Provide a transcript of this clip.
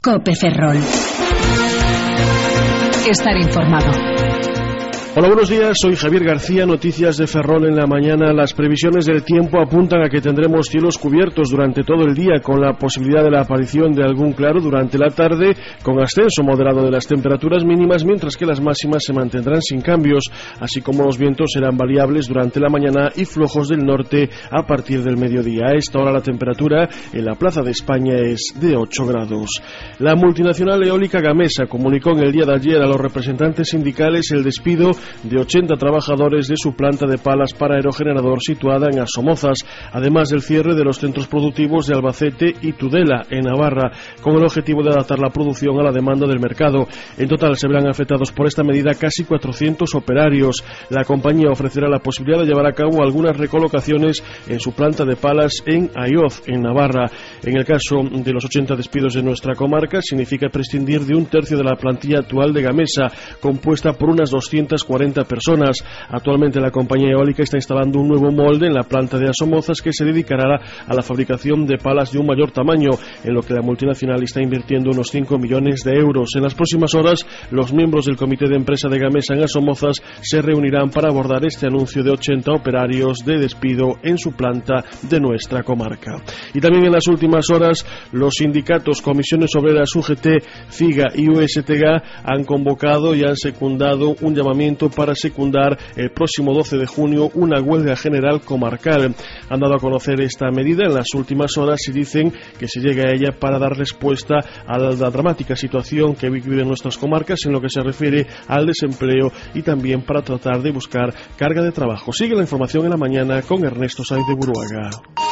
COPE Ferrol. Estar informado. Hola, buenos días, soy Javier García, noticias de Ferrol en la mañana. Las previsiones del tiempo apuntan a que tendremos cielos cubiertos durante todo el día, con la posibilidad de la aparición de algún claro durante la tarde, con ascenso moderado de las temperaturas mínimas, mientras que las máximas se mantendrán sin cambios, así como los vientos serán variables durante la mañana y flojos del norte a partir del mediodía. A esta hora la temperatura en la Plaza de España es de 8 grados. La multinacional eólica Gamesa comunicó en el día de ayer a los representantes sindicales el despido de 80 trabajadores de su planta de palas para aerogenerador situada en Asomozas, además del cierre de los centros productivos de Albacete y Tudela, en Navarra, con el objetivo de adaptar la producción a la demanda del mercado. En total se verán afectados por esta medida casi 400 operarios. La compañía ofrecerá la posibilidad de llevar a cabo algunas recolocaciones en su planta de palas en Ayoz, en Navarra. En el caso de los 80 despidos de nuestra comarca, significa prescindir de un tercio de la plantilla actual de Gamesa, compuesta por unas 240 personas. Actualmente la compañía eólica está instalando un nuevo molde en la planta de Asomozas que se dedicará a la fabricación de palas de un mayor tamaño, en lo que la multinacional está invirtiendo unos 5 millones de euros. En las próximas horas, los miembros del comité de empresa de Gamesa en Asomozas se reunirán para abordar este anuncio de 80 operarios de despido en su planta de nuestra comarca. Y también en las últimas horas, los sindicatos Comisiones Obreras, UGT, FIGA y USTG han convocado y han secundado un llamamiento para secundar el próximo 12 de junio una huelga general comarcal. Han dado a conocer esta medida en las últimas horas y dicen que se llega a ella para dar respuesta a la dramática situación que viven nuestras comarcas en lo que se refiere al desempleo y también para tratar de buscar carga de trabajo. Sigue la información en la mañana con Ernesto Sainz de Buruaga.